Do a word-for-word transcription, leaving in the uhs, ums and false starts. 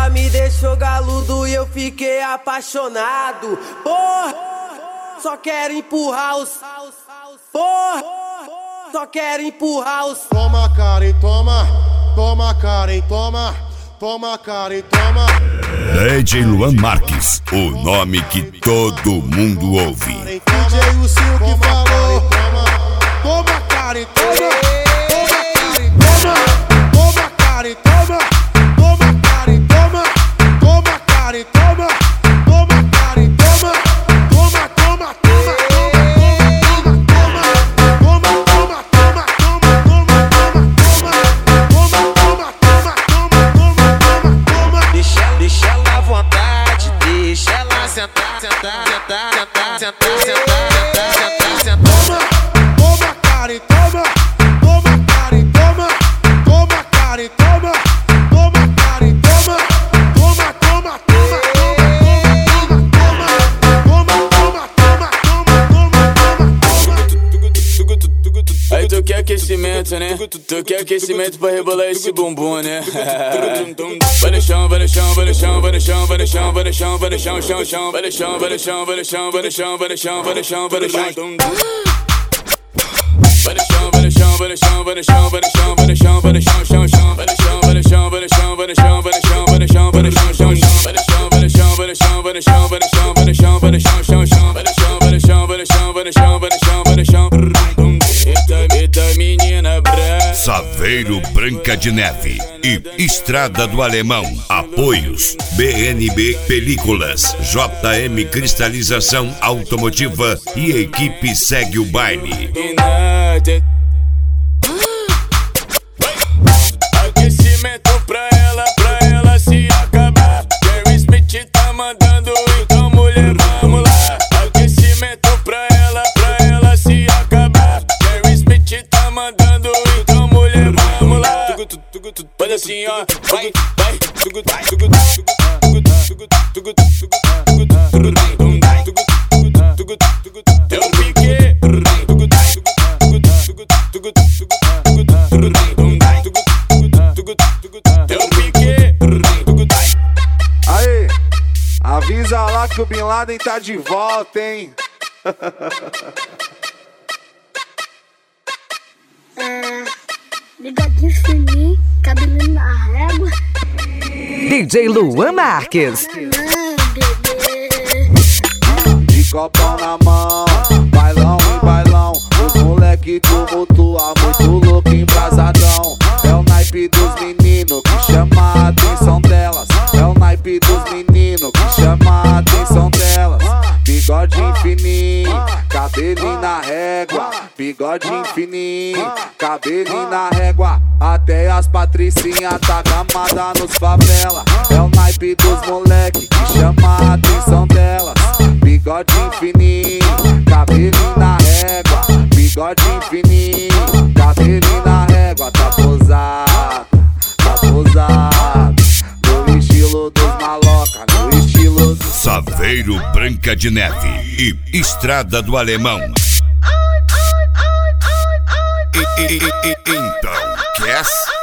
ela me deixou galudo e eu fiquei apaixonado. Porra, só quero empurrar os. Porra, só quero empurrar os. Toma, Karen, toma. Toma, Karen, toma. Toma, Karen, toma. D J Luan Marques, o nome que todo mundo ouve. D J Lucinho que falou. Toma, Karen, toma. Toma, Karen, toma. Toma, Karen, toma. Toma, Karen, toma. Toma, Karen, toma. Toma, Karen, toma. Toma, toma, toma, toma, toma, toma, toma, toma, toma, toma, toma, toma, toma. Deixa, deixa ela à vontade, deixa ela sentar, sentar, sentar, sentar, sentar, sentar, sentar, sentar, sentar. Toma, toma, Karen, toma. Toma, Karen, toma. Toma, Karen, toma. Toma, Karen, toma. Toma, toma, toma, toma, toma, toma, toma, toma, toma. Aí tu quer aquecimento, né? Tu quer aquecimento pra rebolar esse bumbum, né? Vai no chão, vai no chão, vai no chão, vai no chão, vai no chão, vai no chão, vai no chão, chão, chão, vai no chão, vai no chão, vai no chão, vai no chão, vai no chão, vai no chão, vai no chão. Vai no chão, vai no chão, vai no chão, vai no chão, vai no chão, vai no chão, vai no chão, chão, chão. Vai no chão, vai no chão, vai no chão, vai no chão, vai no chão, vai no chão, vai no chão, chão, chão. Vai no chão, vai no chão, vai no chão, vai no chão, vai no chão, vai no chão, vai no chão, chão, chão. Vai no chão, vai no chão, vai no chão, vai no chão, vai no chão, vai no chão. Eita, eita, menina brava. Saveiro Branca de Neve e Estrada do Alemão. Apoios B N B Películas, J M Cristalização Automotiva e equipe Segue o Baile. Aquecimento pra ela, pra ela se acabar. Jerry Smith tá mandando, então mulher, vamos lá. Aquecimento pra ela, pra ela se acabar. Jerry Smith tá mandando, então mulher, vamos lá. Faz assim, ó, vai, vai. Deu um pique. Deu um pique. Aí, avisa lá que o Bin Laden tá de volta, hein? É, bigodinho fininho, cabelinho na régua. D J Luan Marques. De copão na mão, bailão e bailão. Os moleque tumultua, muito louco, embrasadão. É o naipe dos meninos que chama a atenção delas. É o naipe dos meninos que chama a atenção delas. Bigodinho fininho, cabelinho na régua. Bigodinho fininho, cabelinho na régua. Até as patricinhas tá gamada nos favela. É o naipe dos moleque que chama a atenção delas. Bigodinho fininho, cabelinho na régua. Bigodinho fininho, cabelinho na régua. Tá posado, tá posado. No estilo dos maloca, no estilo dos Saveiro Branca de Neve e Estrada do Alemão. E, e, e, e, então, quer?